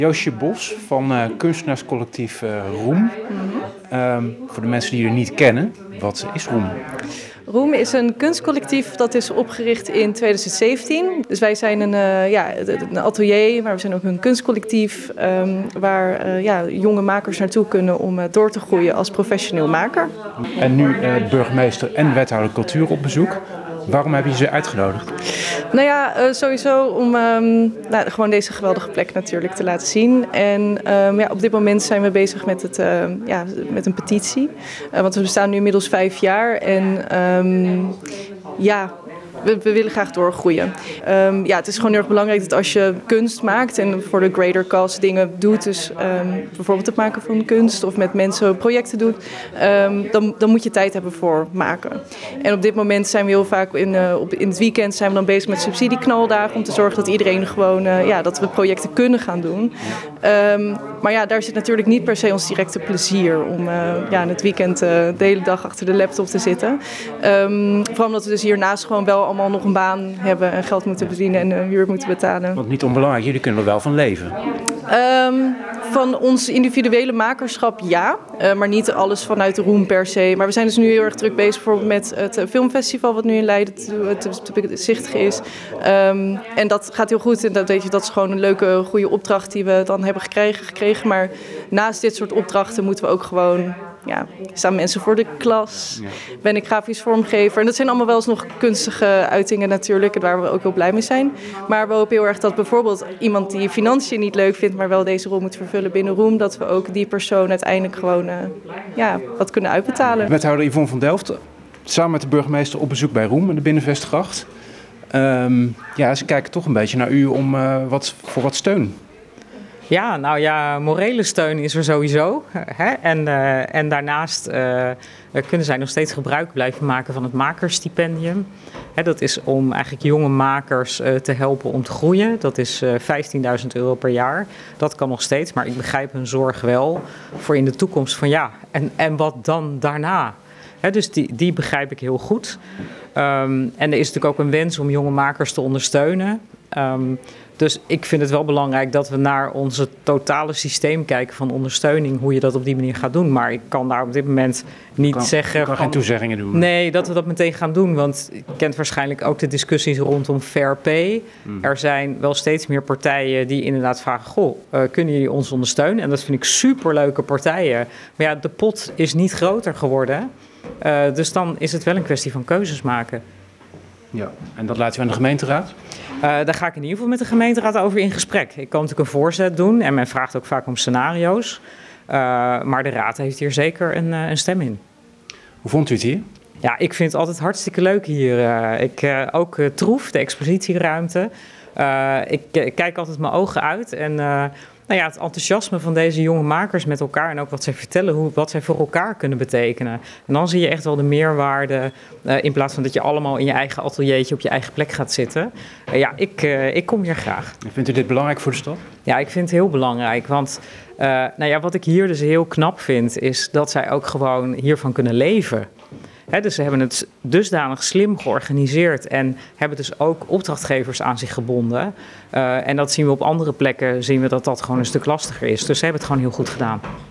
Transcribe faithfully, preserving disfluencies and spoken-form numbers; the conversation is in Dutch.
Joosje Bos van uh, kunstenaarscollectief uh, Roem. Mm-hmm. Um, voor de mensen die je niet kennen, wat is Roem? Roem is een kunstcollectief dat is opgericht in twintig zeventien. Dus wij zijn een, uh, ja, een atelier, maar we zijn ook een kunstcollectief um, waar uh, ja, jonge makers naartoe kunnen om uh, door te groeien als professioneel maker. En nu uh, burgemeester en wethouder cultuur op bezoek. Waarom heb je ze uitgenodigd? Nou ja, uh, sowieso om um, nou, gewoon deze geweldige plek natuurlijk te laten zien. En um, ja, op dit moment zijn we bezig met, het, uh, ja, met een petitie. Uh, want we bestaan nu inmiddels vijf jaar. En um, ja... We, we willen graag doorgroeien. Um, ja, het is gewoon heel erg belangrijk dat als je kunst maakt en voor de greater cause dingen doet, dus um, bijvoorbeeld het maken van kunst of met mensen projecten doet, um, dan, dan moet je tijd hebben voor maken. En op dit moment zijn we heel vaak in, uh, op, in het weekend zijn we dan bezig met subsidieknaldagen om te zorgen dat iedereen gewoon, uh, ja, dat we projecten kunnen gaan doen. Um, maar ja, daar zit natuurlijk niet per se ons directe plezier om uh, ja, in het weekend uh, de hele dag achter de laptop te zitten. Um, vooral omdat we dus hiernaast gewoon wel allemaal nog een baan hebben en geld moeten verdienen en uh, huur moeten betalen. Want niet onbelangrijk, jullie kunnen er wel van leven. Um, van ons individuele makerschap ja, uh, maar niet alles vanuit de Roem per se. Maar we zijn dus nu heel erg druk bezig bijvoorbeeld met het filmfestival wat nu in Leiden te, te, te bezichtigen is. Um, en dat gaat heel goed en dat, weet je, dat is gewoon een leuke, goede opdracht die we dan hebben gekregen, gekregen. Maar naast dit soort opdrachten moeten we ook gewoon... Ja, staan mensen voor de klas, ja. Ben ik grafisch vormgever. En dat zijn allemaal wel eens nog kunstige uitingen natuurlijk, waar we ook heel blij mee zijn. Maar we hopen heel erg dat bijvoorbeeld iemand die financiën niet leuk vindt, maar wel deze rol moet vervullen binnen Roem, dat we ook die persoon uiteindelijk gewoon uh, ja, wat kunnen uitbetalen. Wethouder Yvonne van Delft, samen met de burgemeester op bezoek bij Roem in de Binnenvestgracht. Um, ja, ze kijken toch een beetje naar u om uh, wat, voor wat steun. Ja, nou ja, morele steun is er sowieso. Hè? En, uh, en daarnaast uh, kunnen zij nog steeds gebruik blijven maken van het makersstipendium. Hè, dat is om eigenlijk jonge makers uh, te helpen om te groeien. Dat is uh, vijftienduizend euro per jaar. Dat kan nog steeds, maar ik begrijp hun zorg wel voor in de toekomst van ja, en, en wat dan daarna? Hè, dus die, die begrijp ik heel goed. Um, en er is natuurlijk ook een wens om jonge makers te ondersteunen. Um, Dus ik vind het wel belangrijk dat we naar onze totale systeem kijken van ondersteuning, hoe je dat op die manier gaat doen. Maar ik kan daar op dit moment niet kan, zeggen... Ik kan van, geen toezeggingen doen. Nee, dat we dat meteen gaan doen. Want je kent waarschijnlijk ook de discussies rondom fair pay. Hmm. Er zijn wel steeds meer partijen die inderdaad vragen, goh, uh, kunnen jullie ons ondersteunen? En dat vind ik superleuke partijen. Maar ja, de pot is niet groter geworden. Uh, dus dan is het wel een kwestie van keuzes maken. Ja, en dat laat u aan de gemeenteraad? Uh, daar ga ik in ieder geval met de gemeenteraad over in gesprek. Ik kan natuurlijk een voorzet doen en men vraagt ook vaak om scenario's. Uh, maar de raad heeft hier zeker een, uh, een stem in. Hoe vond u het hier? Ja, ik vind het altijd hartstikke leuk hier. Uh, ik, uh, ook uh, Troef, de expositieruimte. Uh, ik, ik kijk altijd mijn ogen uit en... Uh, Nou ja, het enthousiasme van deze jonge makers met elkaar en ook wat zij vertellen, hoe, wat zij voor elkaar kunnen betekenen. En dan zie je echt wel de meerwaarde uh, in plaats van dat je allemaal in je eigen ateliertje op je eigen plek gaat zitten. Uh, ja, ik, uh, ik kom hier graag. En vindt u dit belangrijk voor de stad? Ja, ik vind het heel belangrijk, want uh, nou ja, wat ik hier dus heel knap vind, is dat zij ook gewoon hiervan kunnen leven. He, dus ze hebben het dusdanig slim georganiseerd en hebben dus ook opdrachtgevers aan zich gebonden. Uh, en dat zien we op andere plekken, zien we dat dat gewoon een stuk lastiger is. Dus ze hebben het gewoon heel goed gedaan.